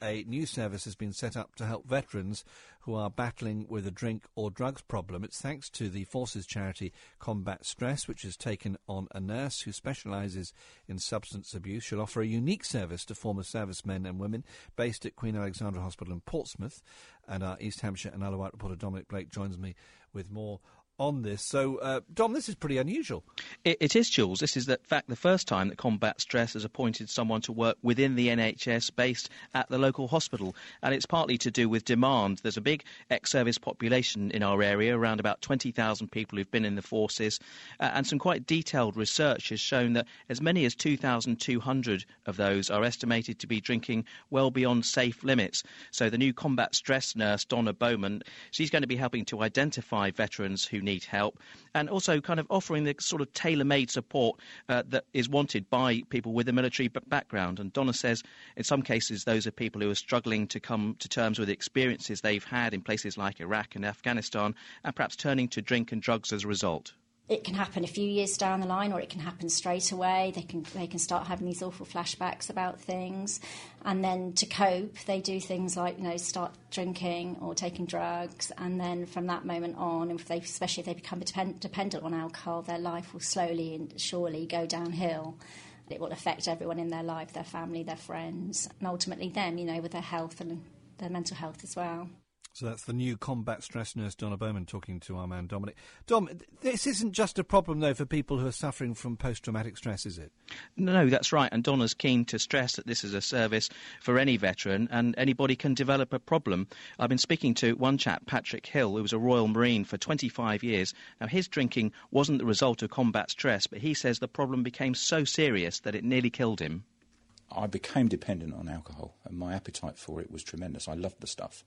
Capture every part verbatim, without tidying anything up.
a new service has been set up to help veterans who are battling with a drink or drugs problem. It's thanks to the Forces charity Combat Stress, which has taken on a nurse who specialises in substance abuse. She'll offer a unique service to former servicemen and women based at Queen Alexandra Hospital in Portsmouth. And our East Hampshire and Isle of Wight reporter Dominic Blake joins me with more on this. So, uh, Dom, this is pretty unusual. It, it is, Jules. This is, in fact, the first time that Combat Stress has appointed someone to work within the N H S based at the local hospital. And it's partly to do with demand. There's a big ex-service population in our area, around about twenty thousand people who've been in the forces. Uh, and some quite detailed research has shown that as many as two thousand two hundred of those are estimated to be drinking well beyond safe limits. So the new Combat Stress nurse, Donna Bowman, she's going to be helping to identify veterans who need help, and also kind of offering the sort of tailor-made support uh, that is wanted by people with a military b- background. And Donna says in some cases those are people who are struggling to come to terms with the experiences they've had in places like Iraq and Afghanistan, and perhaps turning to drink and drugs as a result. It can happen a few years down the line, or it can happen straight away. They can they can start having these awful flashbacks about things, and then to cope, they do things like, you know, start drinking or taking drugs, and then from that moment on, if they, especially if they become depend, dependent on alcohol, their life will slowly and surely go downhill. It will affect everyone in their life, their family, their friends, and ultimately them, you know, with their health and their mental health as well. So that's the new Combat Stress nurse, Donna Bowman, talking to our man Dominic. Dom, this isn't just a problem, though, for people who are suffering from post-traumatic stress, is it? No, that's right. And Donna's keen to stress that this is a service for any veteran, and anybody can develop a problem. I've been speaking to one chap, Patrick Hill, who was a Royal Marine for twenty-five years. Now, his drinking wasn't the result of combat stress, but he says the problem became so serious that it nearly killed him. I became dependent on alcohol, and my appetite for it was tremendous. I loved the stuff.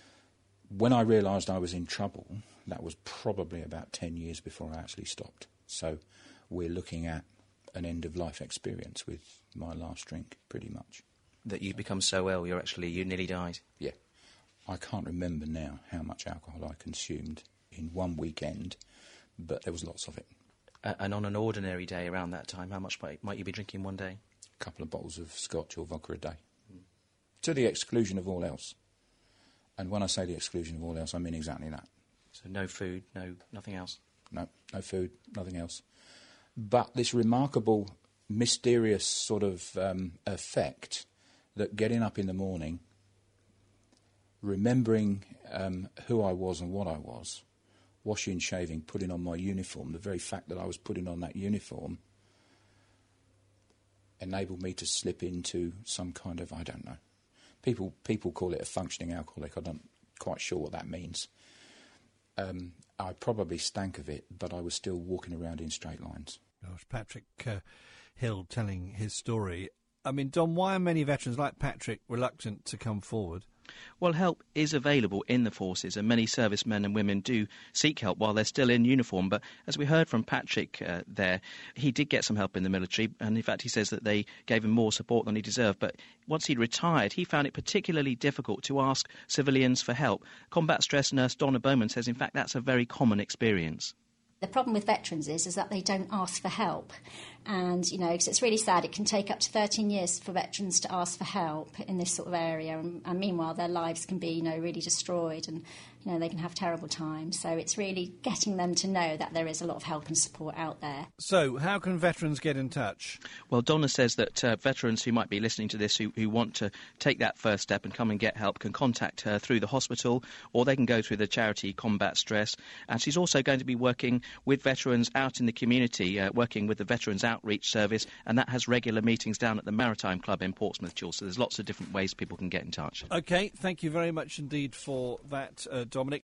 When I realised I was in trouble, that was probably about ten years before I actually stopped. So we're looking at an end-of-life experience with my last drink, pretty much. That you become so ill, you're actually, you nearly died? Yeah. I can't remember now how much alcohol I consumed in one weekend, but there was lots of it. Uh, and on an ordinary day around that time, how much might, might you be drinking one day? A couple of bottles of scotch or vodka a day, mm. to the exclusion of all else. And when I say the exclusion of all else, I mean exactly that. So no food, no nothing else? No, no food, nothing else. But this remarkable, mysterious sort of um, effect that getting up in the morning, remembering um, who I was and what I was, washing, shaving, putting on my uniform, the very fact that I was putting on that uniform enabled me to slip into some kind of, I don't know, People people call it a functioning alcoholic. I'm not quite sure what that means. Um, I probably stank of it, but I was still walking around in straight lines. Gosh, Patrick uh, Hill telling his story. I mean, Dom, why are many veterans like Patrick reluctant to come forward? Well, help is available in the forces, and many servicemen and women do seek help while they're still in uniform. But as we heard from Patrick uh, there, he did get some help in the military, and in fact he says that they gave him more support than he deserved. But once he'd retired, he found it particularly difficult to ask civilians for help. Combat Stress nurse Donna Bowman says, in fact, that's a very common experience. The problem with veterans is, is that they don't ask for help. And, you know, because it's really sad, it can take up to thirteen years for veterans to ask for help in this sort of area. And, and meanwhile, their lives can be, you know, really destroyed, and, you know, they can have terrible times. So it's really getting them to know that there is a lot of help and support out there. So how can veterans get in touch? Well, Donna says that uh, veterans who might be listening to this who, who want to take that first step and come and get help can contact her through the hospital, or they can go through the charity Combat Stress. And she's also going to be working with veterans out in the community, uh, working with the Veterans Outreach Service, and that has regular meetings down at the Maritime Club in Portsmouth, Jules. So there's lots of different ways people can get in touch. OK, thank you very much indeed for that, uh, Dominic.